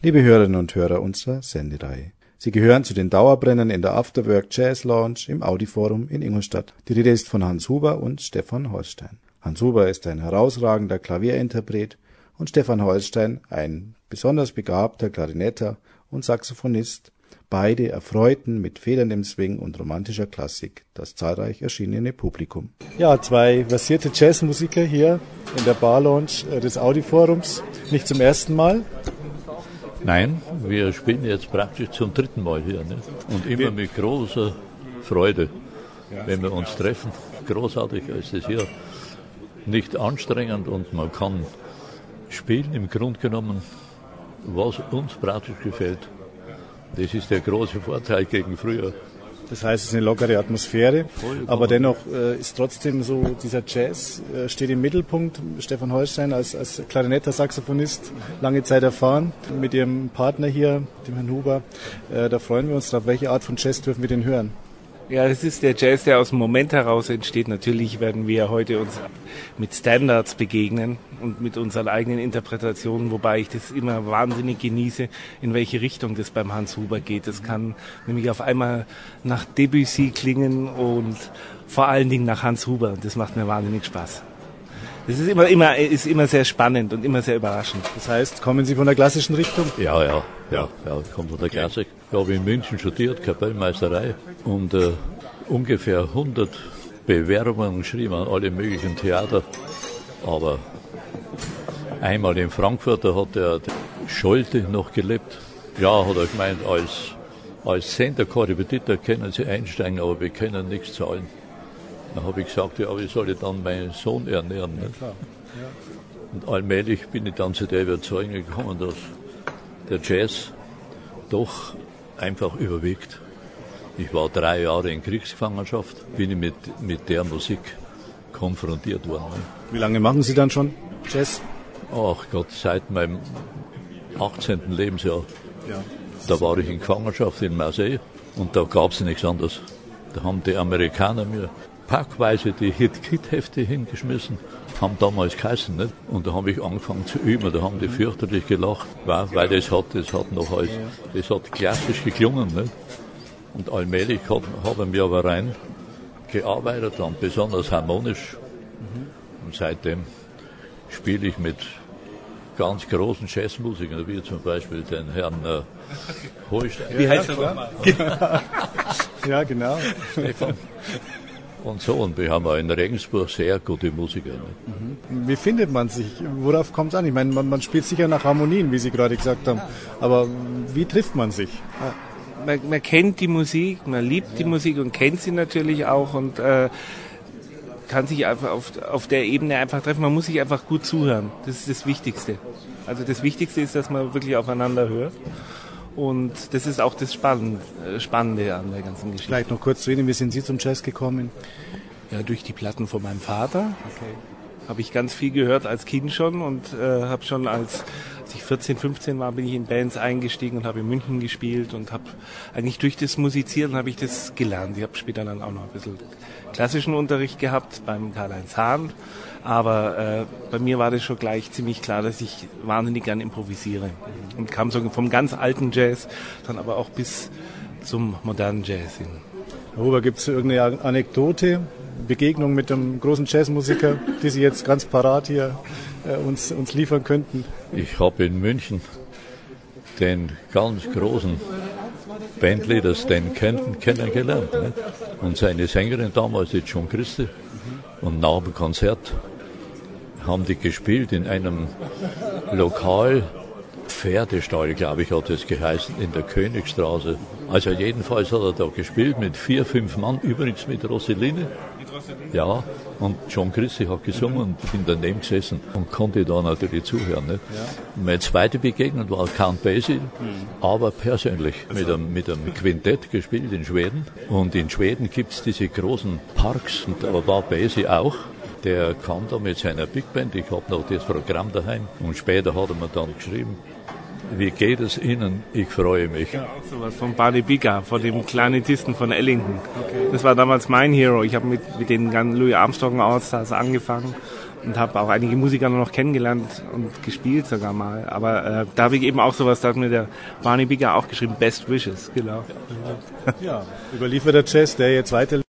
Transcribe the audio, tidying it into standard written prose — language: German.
Liebe Hörerinnen und Hörer unserer Sendereihe, Sie gehören zu den Dauerbrennern in der Afterwork Jazz Lounge im Audi-Forum in Ingolstadt. Die Rede ist von Hans Huber und Stefan Holstein. Hans Huber ist ein herausragender Klavierinterpret und Stefan Holstein ein besonders begabter Klarinetter und Saxophonist. Beide erfreuten mit federndem Swing und romantischer Klassik das zahlreich erschienene Publikum. Ja, zwei versierte Jazzmusiker hier in der Bar Lounge des Audi-Forums. Nicht zum ersten Mal. Nein, wir spielen jetzt praktisch zum dritten Mal hier. Ne? Und immer mit großer Freude, wenn wir uns treffen. Großartig ist es hier. Nicht anstrengend und man kann spielen im Grunde genommen, was uns praktisch gefällt. Das ist der große Vorteil gegen früher. Das heißt, es ist eine lockere Atmosphäre, aber dennoch ist trotzdem so, dieser Jazz steht im Mittelpunkt. Stefan Holstein als Klarinetter, Saxophonist, lange Zeit erfahren, mit Ihrem Partner hier, dem Herrn Huber. Da freuen wir uns drauf. Welche Art von Jazz dürfen wir denn hören? Ja, das ist der Jazz, der aus dem Moment heraus entsteht. Natürlich werden wir heute uns mit Standards begegnen und mit unseren eigenen Interpretationen, wobei ich das immer wahnsinnig genieße, in welche Richtung das beim Hans Huber geht. Das kann nämlich auf einmal nach Debussy klingen und vor allen Dingen nach Hans Huber. Und das macht mir wahnsinnig Spaß. Das ist immer sehr spannend und immer sehr überraschend. Das heißt, kommen Sie von der klassischen Richtung? Ja, ich komme von der Klassik. Ich habe in München studiert, Kapellmeisterei und ungefähr 100 Bewerbungen geschrieben an alle möglichen Theater. Aber einmal in Frankfurt, da hat der Scholte noch gelebt. Ja, hat er gemeint, als Center-Korrepetitor können Sie einsteigen, aber wir können nichts zahlen. Dann habe ich gesagt, ja, wie soll ich dann meinen Sohn ernähren? Ne? Ja. Und allmählich bin ich dann zu der Überzeugung gekommen, dass der Jazz doch einfach überwiegt. Ich war 3 Jahre in Kriegsgefangenschaft, bin ich mit der Musik konfrontiert worden. Ne? Wie lange machen Sie dann schon Jazz? Ach Gott, seit meinem 18. Lebensjahr. Ja. Da war ich in Gefangenschaft in Marseille und da gab es nichts anderes. Da haben die Amerikaner mir packweise die Hit-Kit-Hefte hingeschmissen, haben damals geheißen, nicht? Und da habe ich angefangen zu üben, da haben die fürchterlich gelacht, weil das hat klassisch geklungen, nicht? Und allmählich haben wir aber rein gearbeitet, dann besonders harmonisch. Und seitdem spiele ich mit ganz großen Jazzmusikern, wie zum Beispiel den Herrn Holstein. Wie heißt er da? Ja, genau. Stefan. Und so, und wir haben auch in Regensburg sehr gute Musiker. Ne? Wie findet man sich? Worauf kommt es an? Ich meine, man spielt sicher nach Harmonien, wie Sie gerade gesagt haben. Aber wie trifft man sich? Man kennt die Musik, man liebt die Musik und kennt sie natürlich auch und kann sich einfach auf der Ebene einfach treffen. Man muss sich einfach gut zuhören. Das ist das Wichtigste. Also das Wichtigste ist, dass man wirklich aufeinander hört. Und das ist auch das Spannende an der ganzen Geschichte. Vielleicht noch kurz zu Ihnen, wie sind Sie zum Jazz gekommen? Ja, durch die Platten von meinem Vater. Okay. Habe ich ganz viel gehört als Kind schon und habe schon als ich 14, 15 war, bin ich in Bands eingestiegen und habe in München gespielt und habe eigentlich durch das Musizieren habe ich das gelernt. Ich habe später dann auch noch ein bisschen klassischen Unterricht gehabt beim Karl-Heinz Hahn, aber bei mir war das schon gleich ziemlich klar, dass ich wahnsinnig gern improvisiere und kam so vom ganz alten Jazz dann aber auch bis zum modernen Jazz hin. Herr Huber, gibt es irgendeine Anekdote, Begegnung mit einem großen Jazzmusiker, die Sie jetzt ganz parat hier uns liefern könnten? Ich habe in München den ganz großen Bandleader Stan Kenton kennengelernt. Ne? Und seine Sängerin damals, die John Christie. Und nach dem Konzert haben die gespielt in einem Lokal, Pferdestall, glaube ich, hat es geheißen, in der Königstraße. Also jedenfalls hat er da gespielt mit 4, 5 Mann, übrigens mit Rosseline. Ja, und John Christie hat gesungen und ich bin daneben gesessen und konnte da natürlich zuhören. Nicht? Ja. Meine zweite Begegnung war Count Basie, aber persönlich mit einem Quintett gespielt in Schweden. Und in Schweden gibt es diese großen Parks und da war Basie auch. Der kam da mit seiner Big Band, ich habe noch das Programm daheim und später hat er mir dann geschrieben, wie geht es Ihnen? Ich freue mich. Ja, auch sowas von Buddy Biggar, von dem Klarinettisten von Ellington. Okay. Das war damals mein Hero. Ich habe mit den ganzen Louis Armstrong All-Stars angefangen und habe auch einige Musiker noch kennengelernt und gespielt sogar mal. Aber da habe ich eben auch sowas, da hat mir der Barney Bigger auch geschrieben, Best Wishes, genau. Ja, überlieferter Jazz, der jetzt weiter